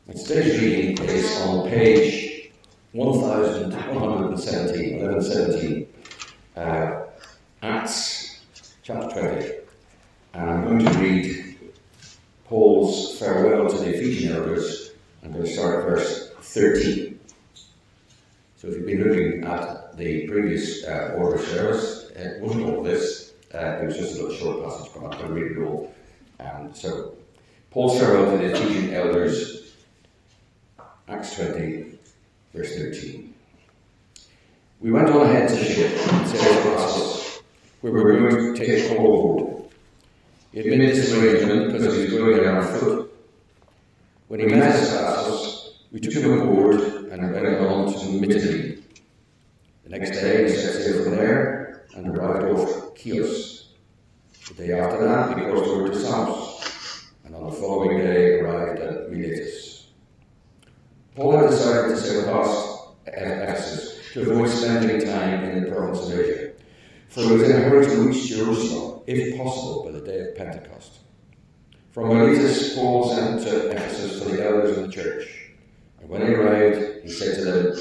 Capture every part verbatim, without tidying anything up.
And today's reading is on page one thousand one hundred seventeen, eleven seventeen, uh, Acts chapter twenty. And I'm going to read Paul's farewell to the Ephesian elders. I'm going to start at verse thirteen. So if you've been looking at the previous uh, order service, it wasn't all this. Uh, it was just a little short passage, but I'm going to read it all. Um, so, Paul's farewell to the Ephesian elders, Acts twenty, verse thirteen. We went on ahead to the ship, it says to us, where we were going to take Paul aboard. He had made this arrangement because he was going there on foot. When he met us at Assos, we took him aboard and went on to Mytilene. The next day we set sail from there and arrived off Chios. The day after that we crossed over to Samos, and on the following day arrived at Miletus. Paul had decided to sail past Ephesus to avoid spending time in the province of Asia, for he was in a hurry to reach Jerusalem, if possible, by the day of Pentecost. From Miletus, Paul sent to Ephesus for the elders of the church. And when he arrived, he said to them,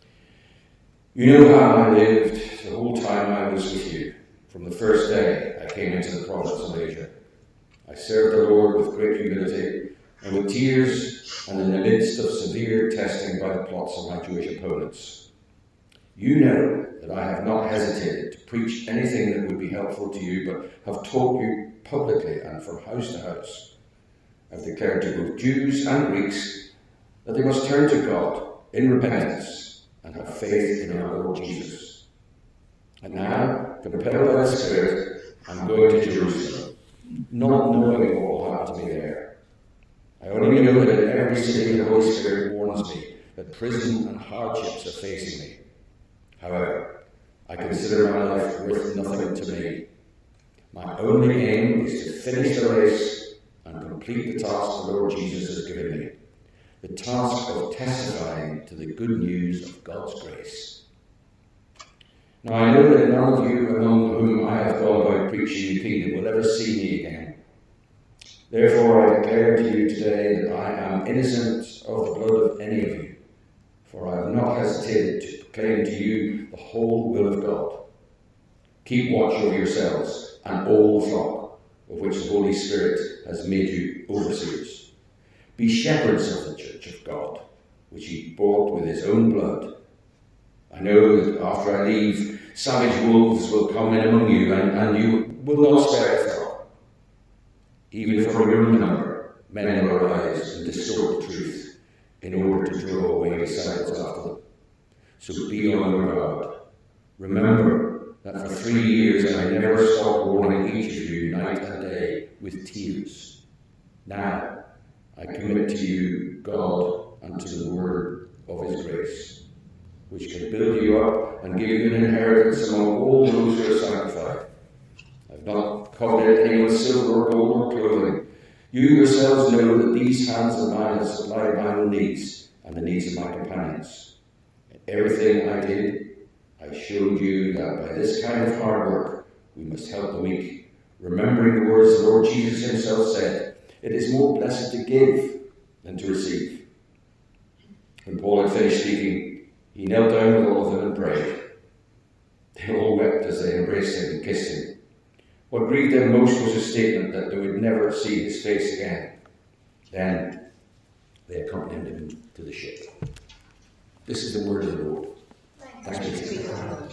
"You know how I lived the whole time I was with you, from the first day I came into the province of Asia. I served the Lord with great humility and with tears, and in the midst of severe testing by the plots of my Jewish opponents. You know that I have not hesitated to preach anything that would be helpful to you, but have taught you publicly and from house to house. I have declared to both Jews and Greeks that they must turn to God in repentance and have faith in our Lord Jesus. And now, compelled by the Spirit, I'm going to Jerusalem, not knowing what will happen to me there. I only know that in every city the Holy Spirit warns me that prison and hardships are facing me. However, I consider my life worth nothing to me. My only aim is to finish the race and complete the task the Lord Jesus has given me, the task of testifying to the good news of God's grace. Now I know that none of you among whom I have gone about preaching the kingdom will ever see me again. Therefore I declare to you today that I am innocent of the blood of any of you, for I have not hesitated to proclaim to you the whole will of God. Keep watch over yourselves and all the flock, of which the Holy Spirit has made you overseers. Be shepherds of the church of God, which he bought with his own blood. I know that after I leave, savage wolves will come in among you, and, and you will not spare the flock. Even from your own number, men will arise and distort the truth, in order to draw away disciples after them. So be on your guard. Remember that for three years I never stopped warning each of you night and day with tears. Now I commit to you God and to the word of his grace, which can build you up and give you an inheritance among all those who are sanctified. I have not coveted anyone's silver or gold or clothing. You yourselves know that these hands of mine have supplied my own needs and the needs of my companions. In everything I did, I showed you that by this kind of hard work we must help the weak, remembering the words the Lord Jesus himself said, "It is more blessed to give than to receive." When Paul had finished speaking, he knelt down with all of them and prayed. They all wept as they embraced him and kissed him. What grieved them most was his statement that they would never see his face again. Then they accompanied him to the ship. This is the word of the Lord. Thanks be to God.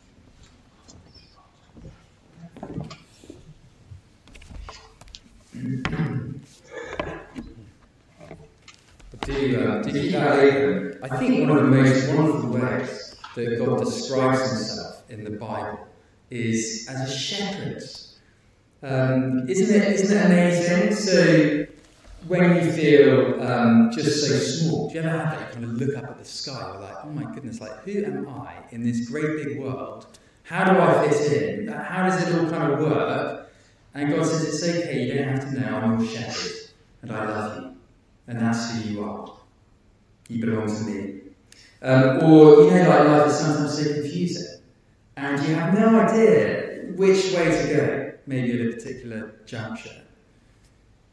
To, uh, to keep that open, I think one of the most wonderful ways that God describes himself in the Bible is as a shepherd. Um, isn't it? Isn't it amazing? So when you feel um, just so small, do you ever have that? You kind of look up at the sky, you're like, oh my goodness, like who am I in this great big world? How do I fit in? How does it all kind of work? And God says, it's okay, you don't have to know, I'm your shepherd, and I love you. And that's who you are. You belong to me. Um, or, you know, like life is sometimes so confusing. And you have no idea which way to go, maybe at a particular juncture.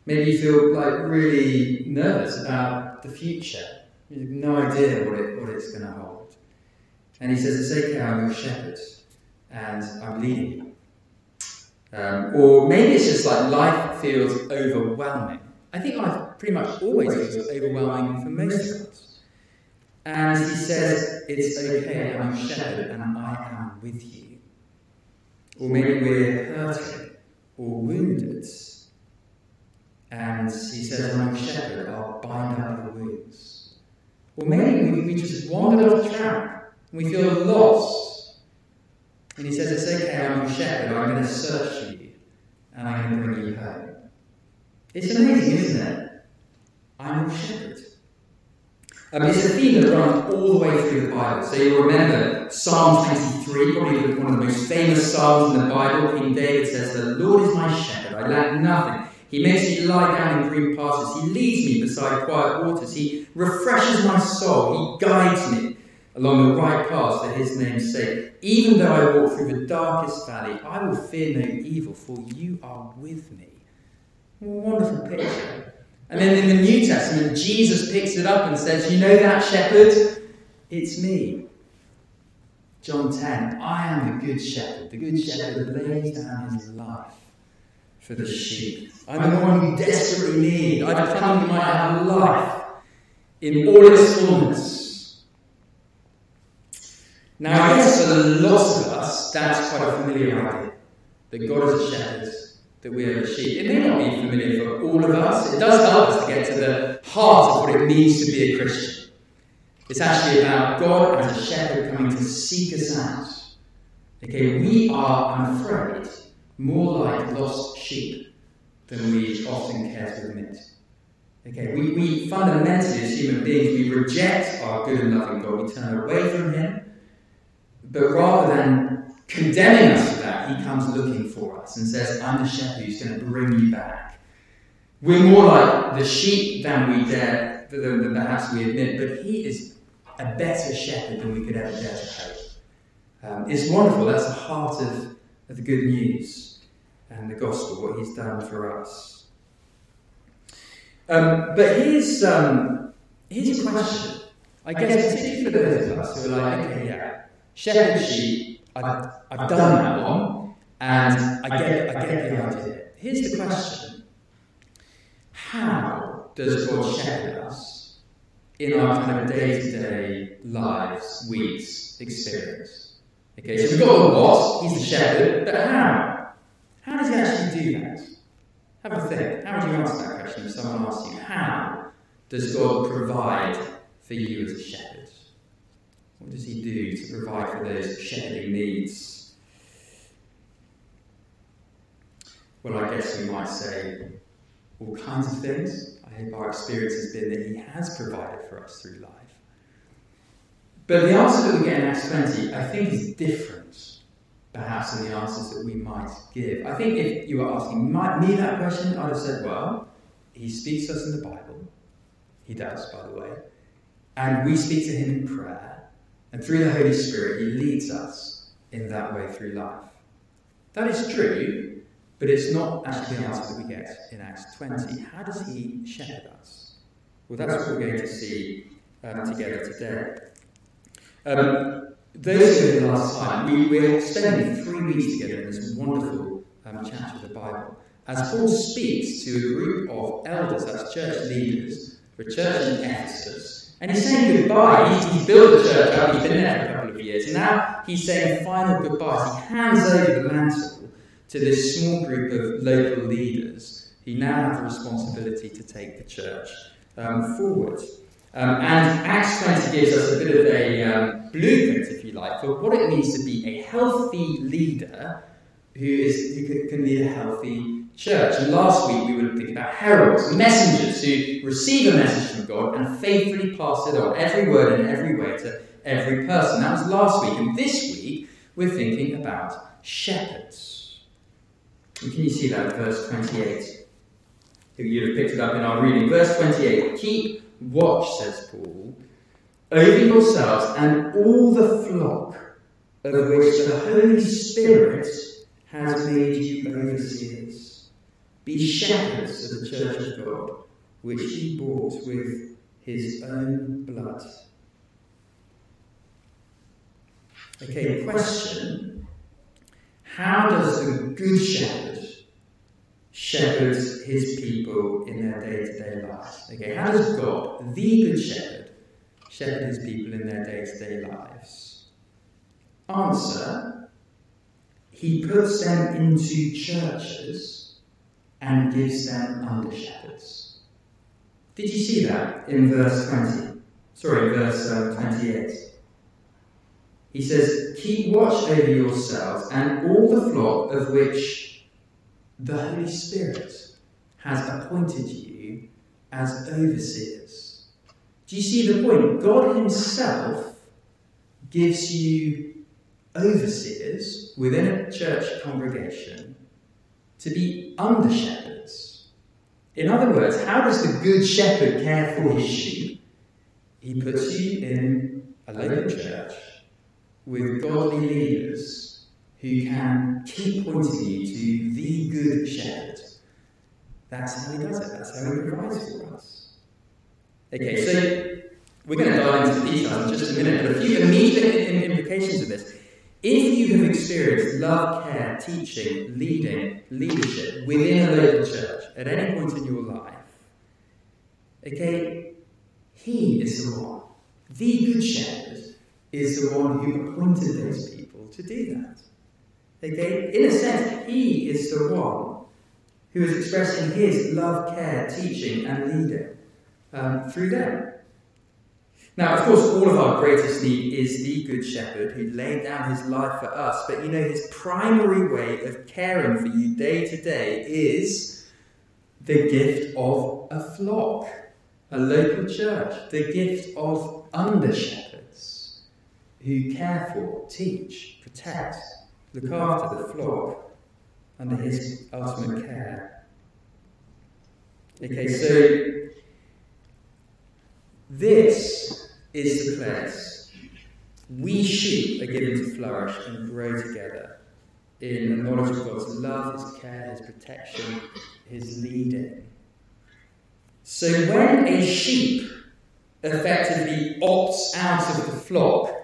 Maybe you feel like really nervous about the future. You have no idea what, it, what it's going to hold. And he says, it's okay, I'm your shepherd, and I'm leading you. Um, or maybe it's just like life feels overwhelming. I think life pretty much always feels overwhelming for most of us. And he says, it's okay, I'm your shepherd, and I am with you. Or maybe we're hurting or wounded. And he says, I'm your shepherd, I'll bind up your wounds. Or maybe we, we just wandered off track and we feel lost. And he says, it's okay, I'm your shepherd, I'm going to search for you and I'm going to bring you home. It's amazing, isn't it? I'm your shepherd. Um, it's a theme that runs all the way through the Bible. So you'll remember Psalm twenty-three, probably one of the most famous psalms in the Bible. King David says, the Lord is my shepherd, I lack nothing. He makes me lie down in green pastures. He leads me beside quiet waters. He refreshes my soul. He guides me along the right path for his name's sake. Even though I walk through the darkest valley, I will fear no evil, for you are with me. What a wonderful picture. And then in the New Testament, Jesus picks it up and says, you know that shepherd? It's me. John ten, I am the good shepherd. The good shepherd lays down his life for the sheep. I'm the one you desperately need. I've come that you might have life in all its fullness. Now, I guess for lots of us, that's quite a familiar idea. That God is a shepherd, that we are the sheep. It may not be familiar for all of us. It does help us to get to the heart of what it means to be a Christian. It's actually about God as a shepherd coming to seek us out. Okay, we are, I'm afraid, more like lost sheep than we often care to admit. Okay, we, we fundamentally, as human beings, we reject our good and loving God. We turn away from him. But rather than condemning us for that, he comes looking for us and says, I'm the shepherd who's going to bring you back. We're more like the sheep than we dare, than, than perhaps we admit, but he is a better shepherd than we could ever dare to hope. Um, it's wonderful. That's the heart of, of the good news and the gospel, what he's done for us. Um, but here's, um, here's a question. I guess particularly for those of us who are like, okay, yeah, shepherd sheep, I've, I've done that one, and I get, I get the idea. Here's the question. How does God shepherd us in our kind of day-to-day lives, weeks, experience? Okay, so we've got the what, he's the shepherd, but how? How does he actually do that? Have a think. How would you answer that question if someone asks you, how does God provide for you as a shepherd? What does he do to provide for those shepherding needs? Well, I guess we might say all kinds of things. I hope our experience has been that he has provided for us through life. But the answer that we get in Acts twenty, I think, is different, perhaps, than the answers that we might give. I think if you were asking me that question, I'd have said, well, he speaks to us in the Bible. He does, by the way. And we speak to him in prayer. And through the Holy Spirit, he leads us in that way through life. That is true, but it's not actually the answer that we get in Acts twenty. How does he shepherd us? Well, that's what we're going to see um, together today. Um, those who were here last time, we, we're spending three weeks together in this wonderful um, chapter of the Bible, as Paul speaks to a group of elders, that's church leaders, for a church in Ephesus. And he's saying goodbye. He's, he's built the church up, he's been there for a couple of years, and now he's saying final goodbyes. He hands over the mantle to this small group of local leaders who now have the responsibility to take the church um, forward. Um, and Acts twenty gives us a bit of a um, blueprint, if you like, for what it means to be a healthy leader who is who can, can lead a healthy church. And last week we were thinking about heralds, messengers who receive a message from God and faithfully pass it on, every word and every way, to every person. That was last week. And this week we're thinking about shepherds. And can you see that in verse twenty-eight? You'd have picked it up in our reading. Verse twenty-eight, keep watch, says Paul, over yourselves and all the flock of which the Holy Spirit has made you overseers. Be shepherds of the church of God, which he bought with his own blood. Okay, question. How does the good shepherd shepherd his people in their day-to-day lives? Okay, how does God, the good shepherd, shepherd his people in their day-to-day lives? Answer. He puts them into churches and gives them under-shepherds. Did you see that in verse twenty? Sorry, verse uh, twenty-eight. He says, keep watch over yourselves and all the flock of which the Holy Spirit has appointed you as overseers. Do you see the point? God himself gives you overseers within a church congregation to be under shepherds. In other words, how does the good shepherd care for his sheep? He puts you in a local church with godly leaders who can keep pointing you to the good shepherd. That's how he does it. That's how he provides for us. Okay, so we're going to dive into the details in just a minute, but a few immediate implications of this. If you have experienced love, care, teaching, leading, leadership within a local church at any point in your life, okay, he is the one. The good shepherd is the one who appointed those people to do that. Okay, in a sense, he is the one who is expressing his love, care, teaching, and leading um, through them. Now, of course, all of our greatest need is the Good Shepherd who laid down his life for us, but you know, his primary way of caring for you day to day is the gift of a flock, a local church, the gift of under-shepherds who care for, teach, protect, look after the flock under his ultimate care. Okay, so this is the place. We sheep are given to flourish and grow together in the knowledge of God's love, his care, his protection, his leading. So when a sheep effectively opts out of the flock,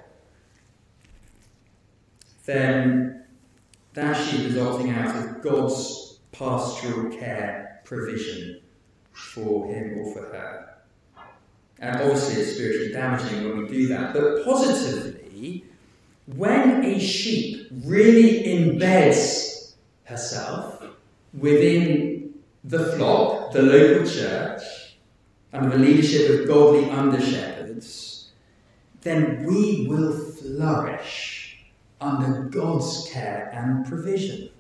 then that sheep is opting out of God's pastoral care provision for him or for her. And obviously it's spiritually damaging when we do that. But positively, when a sheep really embeds herself within the flock, the local church, under the leadership of godly under-shepherds, then we will flourish under God's care and provision.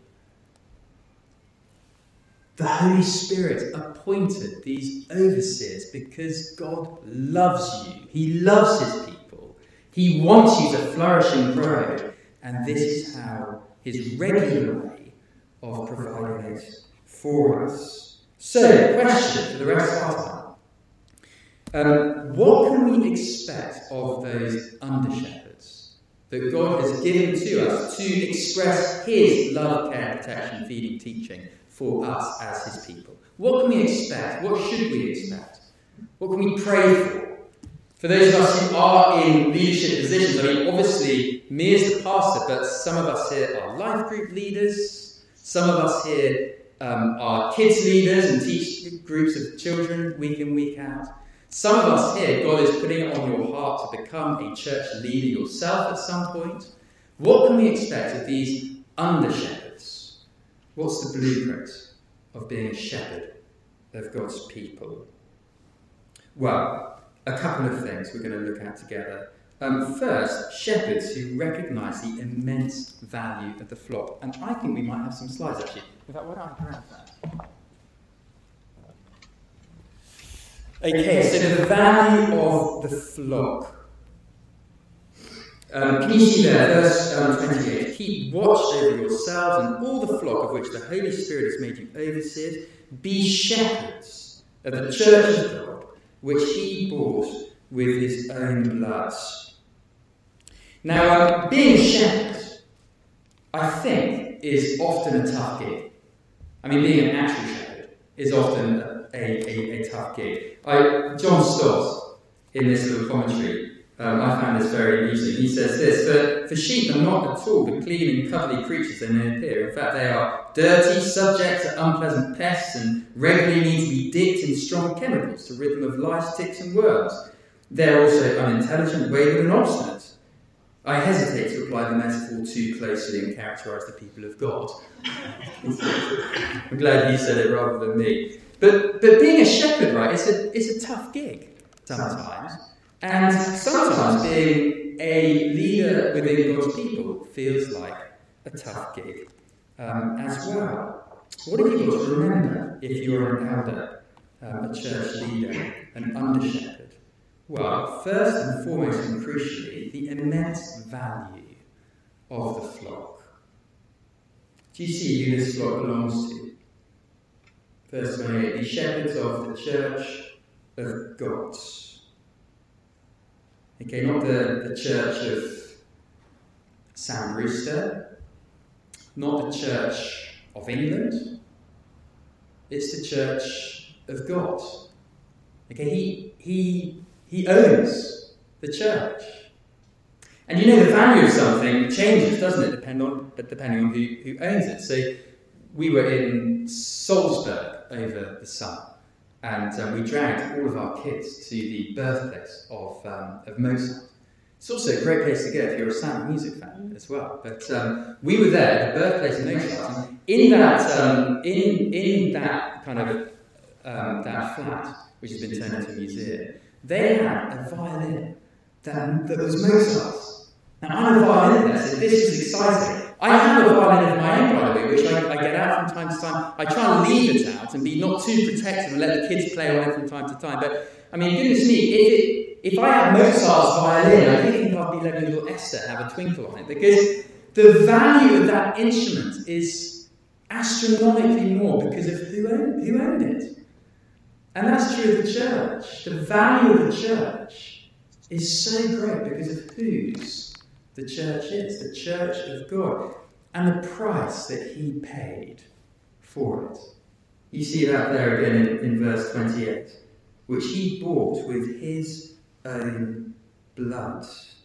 The Holy Spirit appointed these overseers because God loves you. He loves his people. He wants you to flourish and grow. And this is how his regular way of providing it for us. So, question for the rest of our time. Um, what can we expect of those under-shepherds that God has given to us to express his love, care, protection, feeding, teaching for us as his people? What can we expect? What should we expect? What can we pray for? For those of us who are in leadership positions, I mean, obviously, me as the pastor, but some of us here are life group leaders, some of us here um, are kids leaders and teach groups of children week in, week out. Some of us here, God is putting it on your heart to become a church leader yourself at some point. What can we expect of these under-shepherds? What's the blueprint of being a shepherd of God's people? Well, a couple of things we're going to look at together. Um, first, shepherds who recognise the immense value of the flock. And I think we might have some slides, actually. In fact, why don't I grab that? Okay, so the value of the flock. Um, can you see there, verse um, twenty-eight? Keep watch over yourselves and all the flock of which the Holy Spirit has made you overseers. Be shepherds of the church of God, which he bought with his own blood. Now, um, being a shepherd, I think, is often a tough gig. I mean, being an actual shepherd. is often a, a, a tough gig. I, John Stott, in this little commentary, um, I found this very amusing. He says this, for, for sheep are not at all the clean and cuddly creatures they may appear. In fact, they are dirty, subject to unpleasant pests, and regularly need to be dipped in strong chemicals to rid them of lice, ticks and worms. They're also unintelligent, wayward and obstinate. I hesitate to apply the metaphor too closely and characterise the people of God. I'm glad he said it rather than me. But but being a shepherd, right, it's a it's a tough gig sometimes. And sometimes being a leader within God's people feels like a tough gig um, as well. What have you got to remember if you're an elder, um, a church leader, an under shepherd? Well, first and foremost and crucially, the immense value of the flock. Do you see who this flock belongs to? Verse twenty-eight, be shepherds of the church of God. Okay, not the, the church of Sam Brewster, not the church of England, it's the church of God. Okay, he, he, he owns the church. And you know the value of something changes, doesn't it, depend on, but depending on who, who owns it. So we were in Salzburg over the summer, and um, we dragged all of our kids to the birthplace of, um, of Mozart. It's also a great place to go if you're a sound music fan as well. But um, we were there, the birthplace of Mozart, and in that, um, in, in that kind of um, that flat, which has been turned into a museum, they had a violin that, that was Mozart's. Now, I'm a violin player, so this is exciting. I have a violin of my own, by the way, which I, I get out from time to time. I try and leave it out and be not too protective and let the kids play on it from time to time. But, I mean, goodness me, if, it, if I had Mozart's violin, I think I'd be letting little Esther have a twinkle on it, because the value of that instrument is astronomically more because of who owned, who owned it. And that's true of the church. The value of the church is so great because of whose the church is, the church of God, and the price that he paid for it. You see that there again in, in verse twenty-eight, which he bought with his own blood.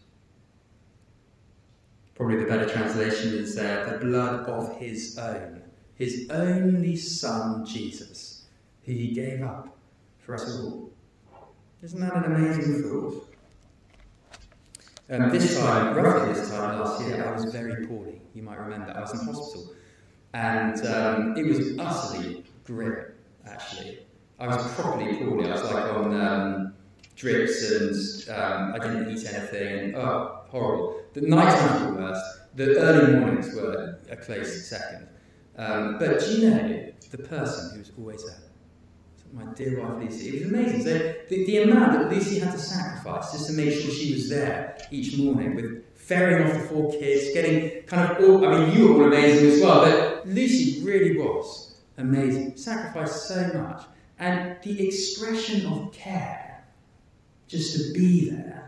Probably the better translation is uh, the blood of his own, his only son Jesus, who he gave up for us all. Isn't that an amazing thought? Um, this time, roughly this time last year, I was very poorly. You might remember. I was in hospital. And um, it was utterly grim, actually. I was properly poorly. I was like on um, drips and um, I didn't eat anything. And, oh, horrible. The night times were worse. The early mornings were a close second. Um, but do you know the person who was always there? My dear wife Lucy. It was amazing. So the, the amount that Lucy had to sacrifice just to make sure she was there each morning, with ferrying off the four kids, getting kind of all, I mean, you were all amazing as well, but Lucy really was amazing. Sacrificed so much. And the expression of care, just to be there.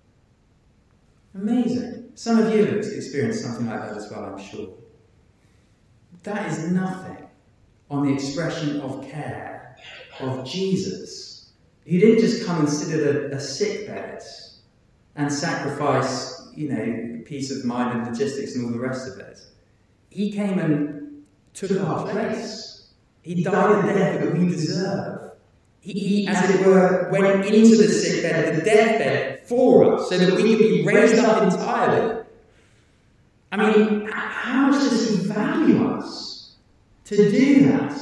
Amazing. Some of you have experienced something like that as well, I'm sure. That is nothing on the expression of care of Jesus. He didn't just come and sit at a, a sick bed and sacrifice, you know, peace of mind and logistics and all the rest of it. He came and took our place. He died the death that we deserve. He, he, as it were, went into the sick bed, the deathbed, for us, so that we could be raised up entirely. I mean, how much does he value us to do that?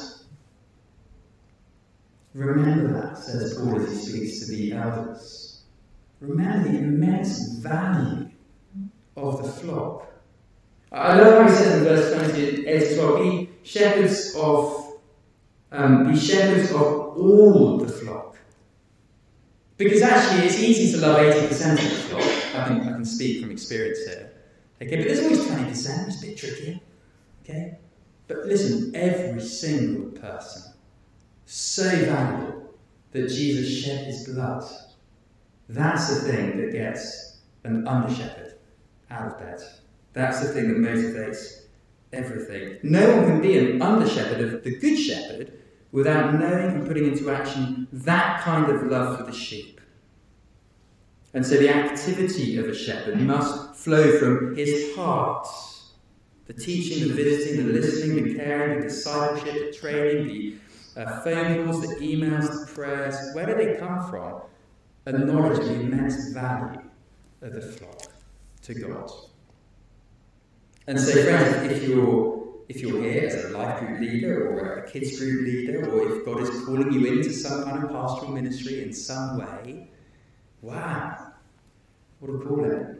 Remember that, says Paul as he speaks to the elders. Remember the immense value of the flock. I love how he says in verse twenty-eight as well, be shepherds of, um, be shepherds of all the flock. Because actually it's easy to love eighty percent of the flock. I can, I can speak from experience here. Okay, but there's always twenty percent, it's a bit trickier. Okay? But listen, every single person, so valuable that Jesus shed his blood. That's the thing that gets an under-shepherd out of bed. That's the thing that motivates everything. No one can be an under-shepherd of the good shepherd without knowing and putting into action that kind of love for the sheep. And so the activity of a shepherd must flow from his heart. The teaching, the visiting, the listening, the caring, the discipleship, the training, the uh, phone calls, the emails, the prayers. Where do they come from? A knowledge of the immense value of the flock to God. And so, friends, if you're, if you're here as a life group leader or a kids group leader, or if God is calling you into some kind of pastoral ministry in some way, wow, what a calling.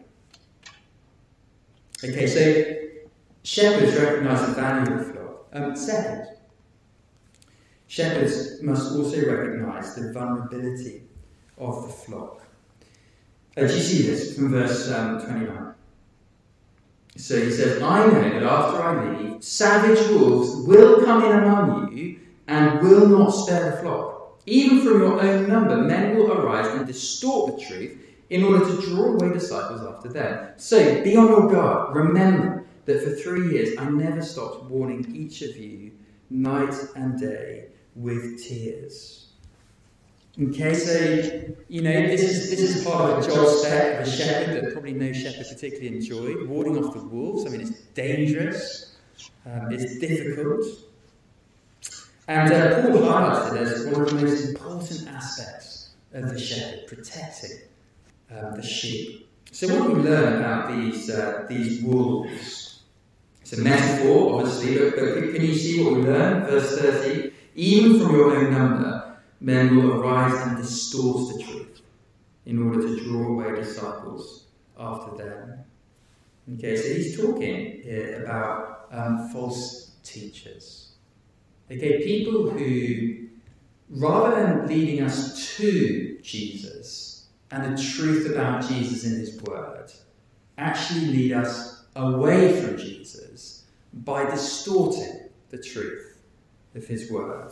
Okay, so shepherds recognise the value of the flock. Um, second, shepherds must also recognise the vulnerability of the flock. Uh, do you see this from verse um, twenty-nine? So he says, I know that after I leave, savage wolves will come in among you and will not spare the flock. Even from your own number, men will arise and distort the truth in order to draw away disciples after them. So be on your guard. Remember that for three years I never stopped warning each of you night and day with tears. Okay, so, you know, this is this is part of a job spec of a shepherd that probably no shepherd particularly enjoyed, warding off the wolves. I mean, it's dangerous, um, it's difficult. And uh, Paul highlights it as one of the most important aspects of the shepherd, protecting um, the sheep. So what do we learn about these uh, these wolves? It's a metaphor, obviously, but, but can you see what we learn? Verse thirty, even from your own number, men will arise and distort the truth in order to draw away disciples after them. Okay, so he's talking here about um, false teachers. Okay, people who, rather than leading us to Jesus and the truth about Jesus in his word, actually lead us away from Jesus by distorting the truth of his word.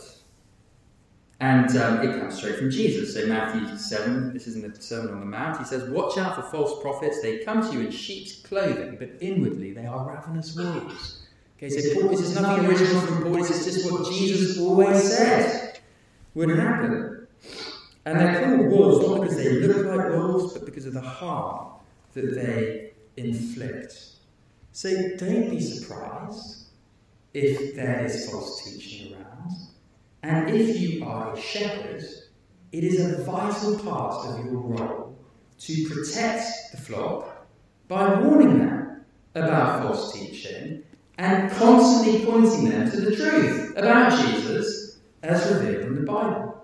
And um, it comes straight from Jesus. So Matthew seven, this is in the Sermon on the Mount, he says, watch out for false prophets. They come to you in sheep's clothing, but inwardly they are ravenous wolves. Okay, so Paul, this is nothing original from Paul. This is just what Jesus always said would happen. And they're called wolves not because they look like wolves, but because of the harm that they inflict. So don't be surprised if there is false teaching around. And if you are a shepherd, it is a vital part of your role to protect the flock by warning them about false teaching and constantly pointing them to the truth about Jesus as revealed in the Bible.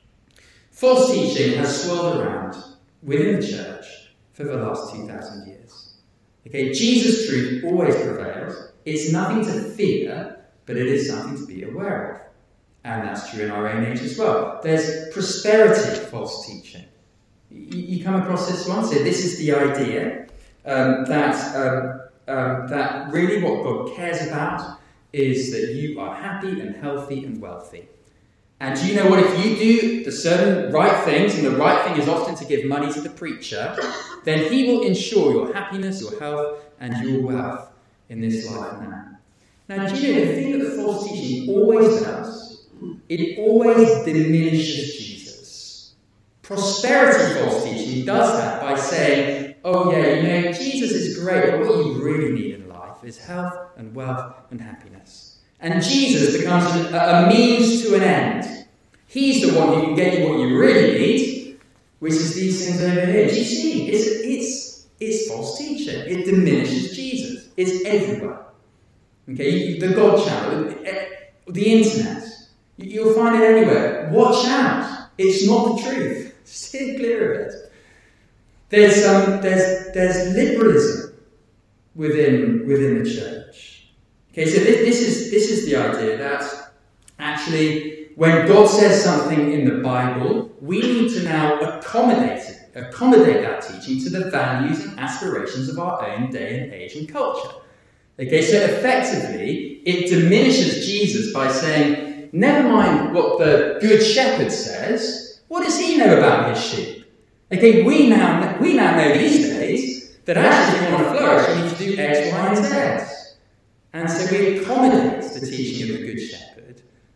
False teaching has swirled around within the church for the last two thousand years. Okay, Jesus' truth always prevails. It's nothing to fear, but it is something to be aware of. And that's true in our own age as well. There's prosperity false teaching. You, you come across this one, so this is the idea um, that, um, um, that really what God cares about is that you are happy and healthy and wealthy. And do you know what? If you do the certain right things, and the right thing is often to give money to the preacher, then he will ensure your happiness, your health, and your wealth in this life now. Now, do you know the thing that false teaching always does? It always diminishes Jesus. Prosperity false teaching does that by saying, oh yeah, you know, Jesus is great, but what you really need in life is health and wealth and happiness. And Jesus becomes a, a means to an end. He's the one who can get you what you really need, which is these things over here. Do you see? It's, it's, it's false teaching. It diminishes Jesus. It's everywhere. Okay, the God channel, the internet. You'll find it anywhere. Watch out. It's not the truth. Steer clear of it. There's, um, there's, there's liberalism within, within the church. Okay, so this, this, is, this is the idea that actually when God says something in the Bible, we need to now accommodate it, accommodate that teaching to the values and aspirations of our own day and age and culture. Okay, so effectively, it diminishes Jesus by saying, never mind what the good shepherd says, what does he know about his sheep? Okay, we now, we now know these days that actually if you want to flourish, you need to do X, Y, and Z. And so we accommodate the teaching of the good shepherd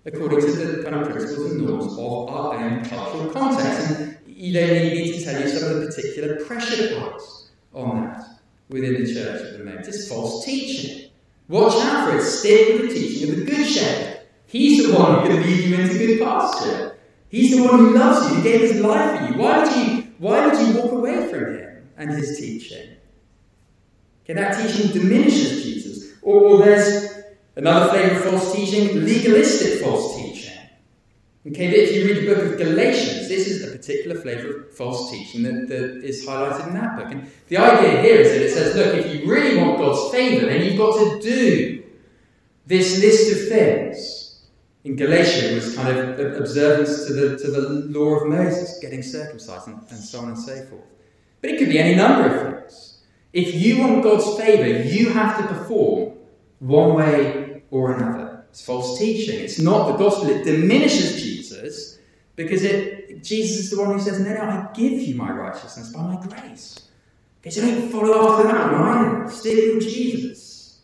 according to the kind of principles and norms of our own cultural context. And you don't need me to tell you some of the particular pressure points on that within the church at the moment. It's false teaching. Watch out for it. Stick with the teaching of the Good Shepherd. He's the one who can lead you into good pasture. He's the one who loves you, who gave his life for you. Why would you, why would you walk away from him and his teaching? Okay, that teaching diminishes Jesus. Or, or there's another flavour of false teaching, legalistic false teaching. Okay, if you read the book of Galatians, this is a particular flavour of false teaching that, that is highlighted in that book. And the idea here is that it says, look, if you really want God's favour, then you've got to do this list of things. In Galatia, it was kind of observance to the, to the law of Moses, getting circumcised, and, and so on and so forth. But it could be any number of things. If you want God's favour, you have to perform one way or another. It's false teaching. It's not the gospel. It diminishes Jesus because it, Jesus is the one who says, no, no, I give you my righteousness by my grace. Okay, so don't follow after that one. Stick with Jesus.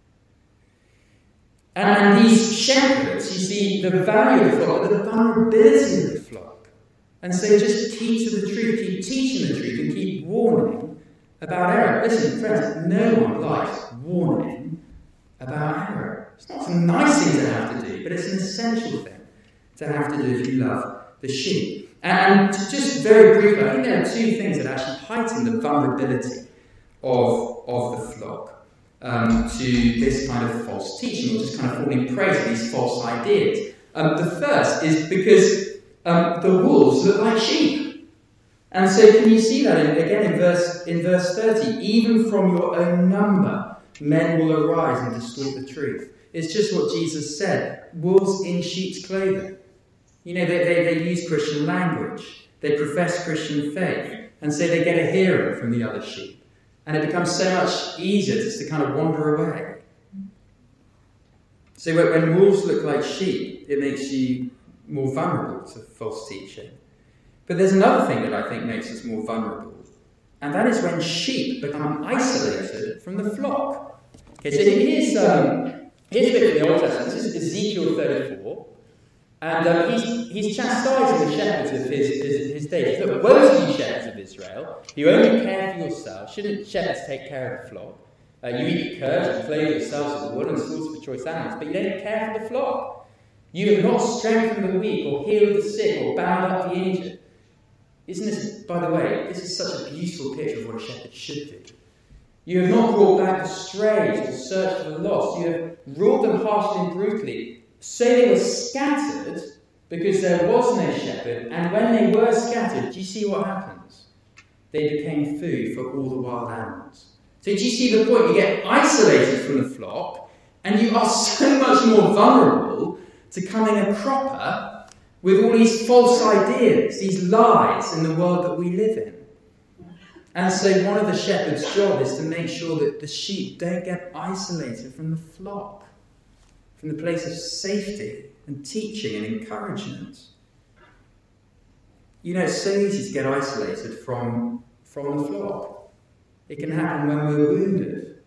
And, and these shepherds, you see the value of the flock, but the vulnerability of the flock. And so just keep to the truth, keep teaching the truth, and keep warning about error. Listen, friends, no one likes warning about error. It's not a nice thing to have to do, but it's an essential thing to have to do if you love the sheep. And just very briefly, I think there are two things that actually heighten the vulnerability of, of the flock um, to this kind of false teaching, or just kind of falling prey to these false ideas. Um, the first is because um, the wolves look like sheep. And so can you see that in, again in verse, in verse thirty? Even from your own number, men will arise and distort the truth. It's just what Jesus said. Wolves in sheep's clothing. You know, they, they, they use Christian language. They profess Christian faith. And so they get a hearing from the other sheep. And it becomes so much easier just to kind of wander away. So when wolves look like sheep, it makes you more vulnerable to false teaching. But there's another thing that I think makes us more vulnerable. And that is when sheep become isolated from the flock. Okay, so here's, um, here's a bit from the Old Testament. This is Ezekiel thirty-four. And um, he's, he's chastising the shepherds of his, his, his days. Look, woe to you shepherds of Israel, you only care for yourselves. Shouldn't shepherds take care of the flock? Uh, you eat the curds and clothe yourselves with wool and slaughter for choice animals, but you don't care for the flock. You have not strengthened the weak, or healed the sick, or bound up the injured. Isn't this, by the way, this is such a beautiful picture of what a shepherd should do. You have not brought back the strays or searched for the lost. You have ruled them harshly and brutally. So they were scattered because there was no shepherd. And when they were scattered, do you see what happens? They became food for all the wild animals. So do you see the point? You get isolated from the flock, and you are so much more vulnerable to coming a cropper with all these false ideas, these lies in the world that we live in. And so one of the shepherd's job is to make sure that the sheep don't get isolated from the flock, from the place of safety and teaching and encouragement. You know, it's so easy to get isolated from, from the flock. It can happen when we're wounded. It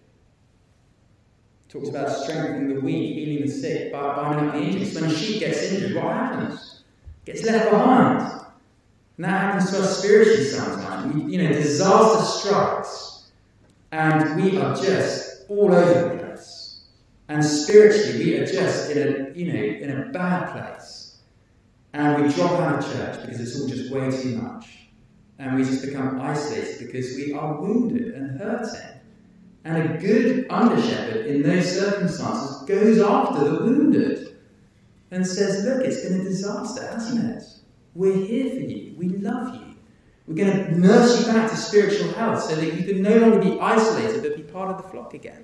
talks about strengthening the weak, healing the sick, binding up the injured. When a sheep gets injured, what happens? Gets left behind. And that happens to us spiritually sometimes. We, you know, disaster strikes, and we are just all over the place. And spiritually, we are just in a, you know, in a bad place. And we drop out of church because it's all just way too much. And we just become isolated because we are wounded and hurting. And a good under-shepherd in those circumstances goes after the wounded and says, look, it's been a disaster, hasn't it? We're here for you. We love you. We're going to nurse you back to spiritual health so that you can no longer be isolated but be part of the flock again.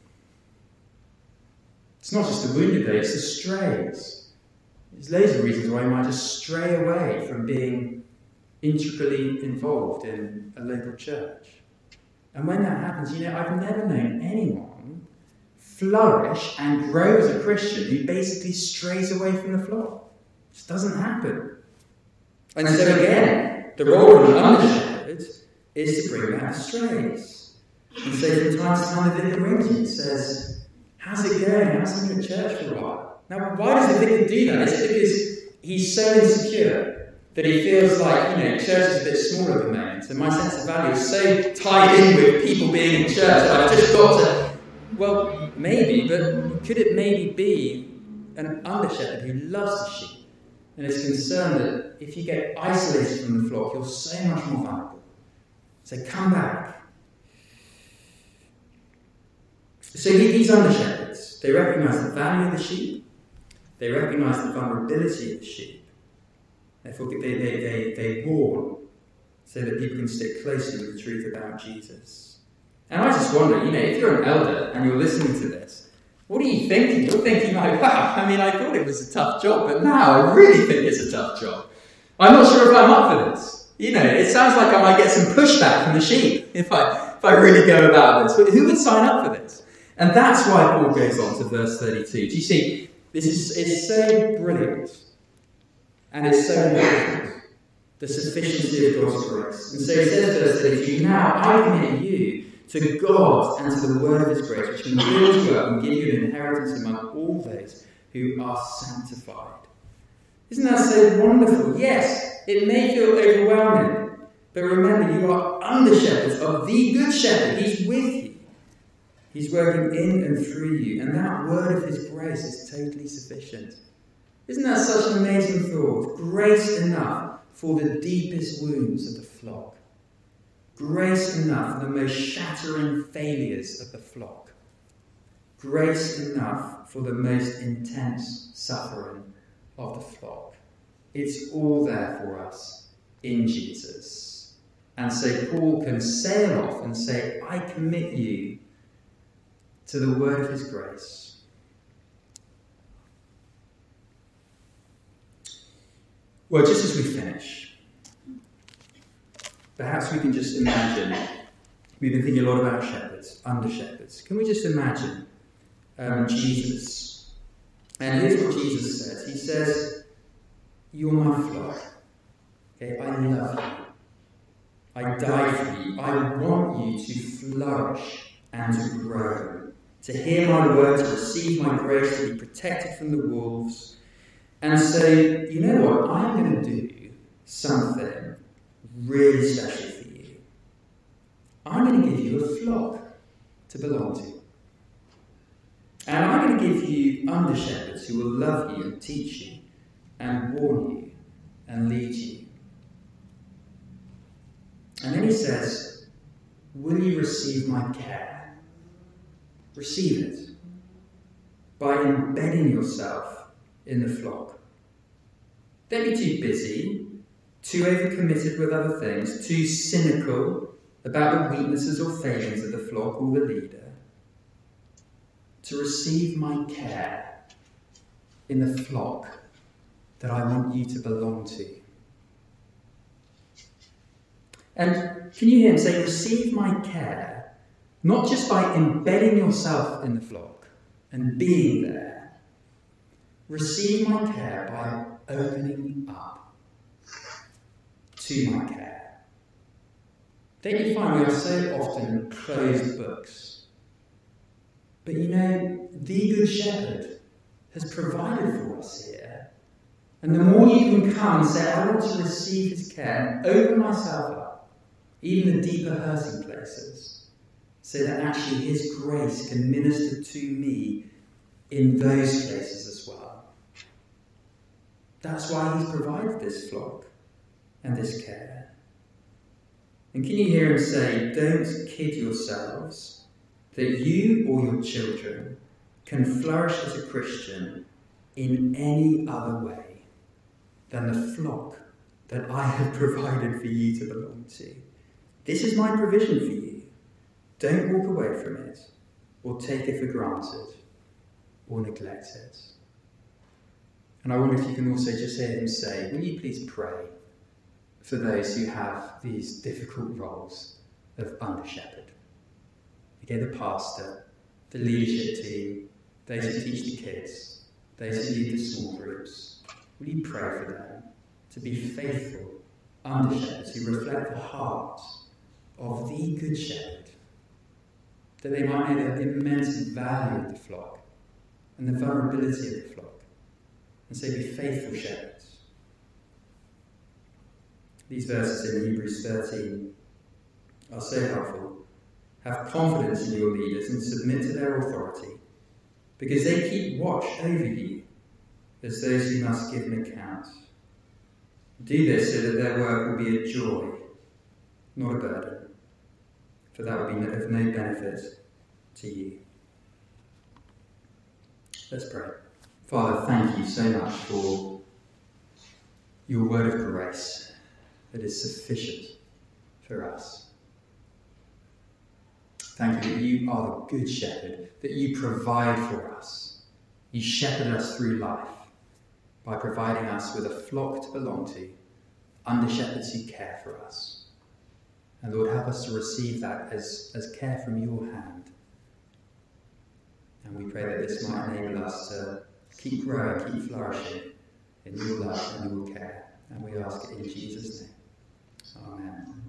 It's not just the wounded though, it's the strays. There's loads of reasons why you might just stray away from being intricately involved in a local church. And when that happens, you know, I've never known anyone flourish and grow as a Christian who basically strays away from the flock. It just doesn't happen. And so again, the role of an under-shepherd is to bring back the strays. And so from time to time the vicar rings me and says, how's it going? How's it in church for a while? Now, why does the vicar do that? Is it because he's so insecure that he feels like, you know, church is a bit smaller at the moment, and my sense of value is so tied in with people being in church that I've just got to... Well, maybe, but could it maybe be an under-shepherd who loves the sheep and is concerned that if you get isolated from the flock, you're so much more valuable? So come back. So these under-shepherds, they recognise the value of the sheep, they recognise the vulnerability of the sheep, therefore they, they, they, they warn so that people can stick closely with the truth about Jesus. And I just wonder, you know, if you're an elder and you're listening to this, what are you thinking? You're thinking like, wow, I mean, I thought it was a tough job, but now I really think it's a tough job. I'm not sure if I'm up for this. You know, it sounds like I might get some pushback from the sheep if I, if I really go about this. But who would sign up for this? And that's why Paul goes on to verse thirty-two. Do you see, this is it's so brilliant and it's so important, the sufficiency of God's grace. And so he says, verse thirty-two, now I commit you to God and to the word of his grace, which can build you up and give you an inheritance among all those who are sanctified. Isn't that so wonderful? Yes, it may feel overwhelming, but remember, you are under shepherds of the good shepherd. He's with you. He's working in and through you, and that word of his grace is totally sufficient. Isn't that such an amazing thought? Grace enough for the deepest wounds of the flock. Grace enough for the most shattering failures of the flock. Grace enough for the most intense suffering of the flock. It's all there for us in Jesus. And so Paul can sail off and say, I commit you to the word of his grace. Well, just as we finish, perhaps we can just imagine, we've been thinking a lot about shepherds, under shepherds. Can we just imagine um, Jesus? And here's what Jesus says. He says, you're my flock. Okay, I love you. I die for you. I want you to flourish and to grow. To hear my word, to receive my grace, to be protected from the wolves. And so, you know what? I'm going to do something really special for you. I'm going to give you a flock to belong to. And I'm going to give you under shepherds who will love you and teach you and warn you and lead you. And then he says, will you receive my care? Receive it by embedding yourself in the flock. Don't be too busy, too overcommitted with other things, too cynical about the weaknesses or failings of the flock or the leader. To receive my care in the flock that I want you to belong to. And can you hear him say, receive my care? Not just by embedding yourself in the flock and being there. Receive my care by opening up to my care. Don't you find we are so often closed books? But you know, the Good Shepherd has provided for us here. And the more you can come and say, I want to receive his care, and open myself up, even the deeper hurting places, so that actually his grace can minister to me in those places as well. That's why he's provided this flock and this care. And can you hear him say, don't kid yourselves that you or your children can flourish as a Christian in any other way than the flock that I have provided for you to belong to. This is my provision for you. Don't walk away from it, or take it for granted, or neglect it. And I wonder if you can also just hear him say, will you please pray for those who have these difficult roles of under shepherd? Okay, the pastor, the leadership team, those who teach the kids, those who lead the small groups. Will you pray for them to be faithful under shepherds who reflect the heart of the Good Shepherd, that they might know the immense value of the flock and the vulnerability of the flock, And so be faithful shepherds. These verses in Hebrews thirteen are so helpful. Have confidence in your leaders and submit to their authority, because they keep watch over you as those who must give an account. Do this so that their work will be a joy, not a burden, for that would be of no benefit to you. Let's pray. Father, thank you so much for your word of grace that is sufficient for us. Thank you that you are the good shepherd, that you provide for us. You shepherd us through life by providing us with a flock to belong to, under shepherds who care for us. And Lord, help us to receive that as, as care from your hand. And we pray that this might enable us to keep growing, keep flourishing in your love and your care. And we ask it in Jesus' name. Amen.